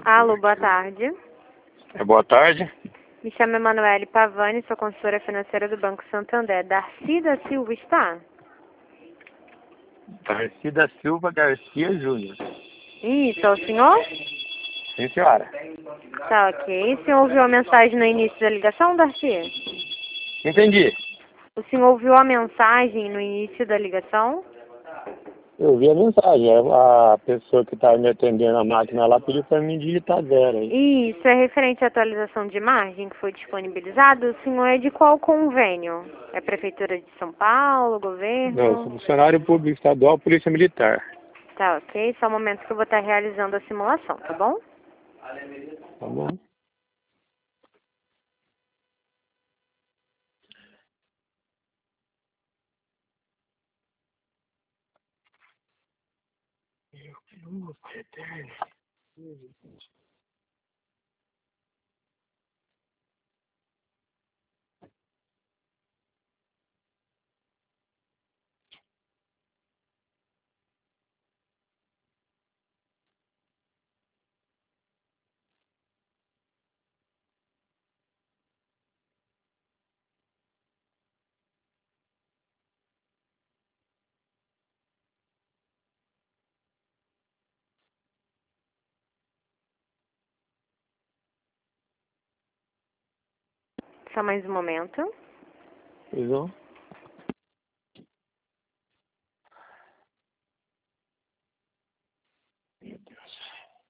Alô, boa tarde. Boa tarde. Me chamo Emanuele Pavani, sou consultora financeira do Banco Santander. Darcy da Silva está? Darcy da Silva Garcia Júnior. Isso, é o senhor? Sim, senhora. Tá, ok. O senhor ouviu a mensagem no início da ligação, Darcy? Entendi. O senhor ouviu a mensagem no início da ligação? Eu vi a mensagem. A pessoa que estava me atendendo a máquina lá pediu para mim digitar 0 aí. Isso, é referente à atualização de margem que foi disponibilizado. O senhor é de qual convênio? É Prefeitura de São Paulo, governo? Não, eu sou funcionário público estadual, Polícia Militar. Tá, ok. Só um momento que eu vou estar realizando a simulação, tá bom? Tá bom? Meu Pai eterno. Só mais um momento. Pois não? Meu Deus.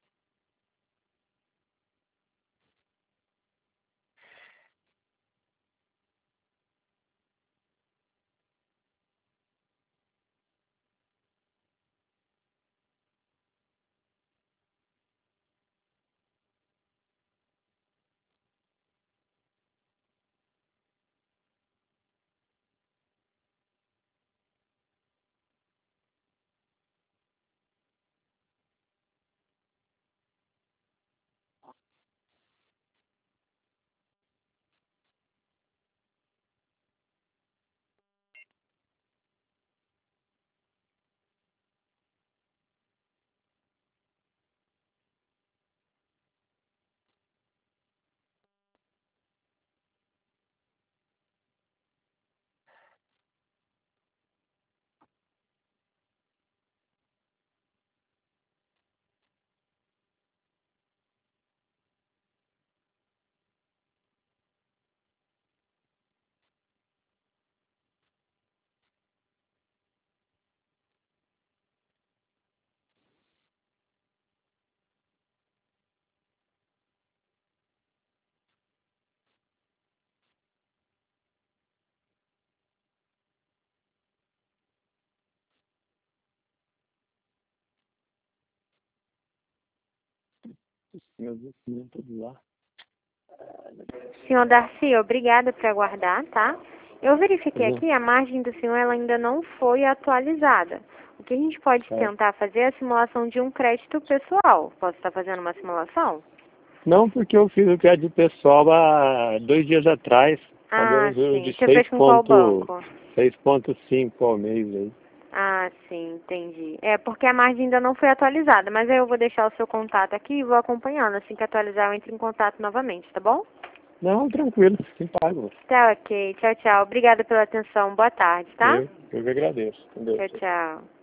Meu Deus, tudo lá. Senhor Darcy, obrigada por aguardar, tá? Eu verifiquei Pois não? aqui, a margem do senhor ela ainda não foi atualizada. O que a gente pode Tá. tentar fazer é a simulação de um crédito pessoal. Posso estar fazendo uma simulação? Não, porque eu fiz o crédito pessoal há 2 dias atrás, quando Ah, eu vi sim. de Você fez com qual banco? 6,5 ao mês aí. Ah, sim, entendi. É porque a margem ainda não foi atualizada, mas aí eu vou deixar o seu contato aqui e vou acompanhando. Assim que atualizar, eu entro em contato novamente, tá bom? Não, tranquilo, sim, pago. Tá, ok. Tchau, tchau. Obrigada pela atenção. Boa tarde, tá? Eu que agradeço. Entendeu? Tchau, tchau.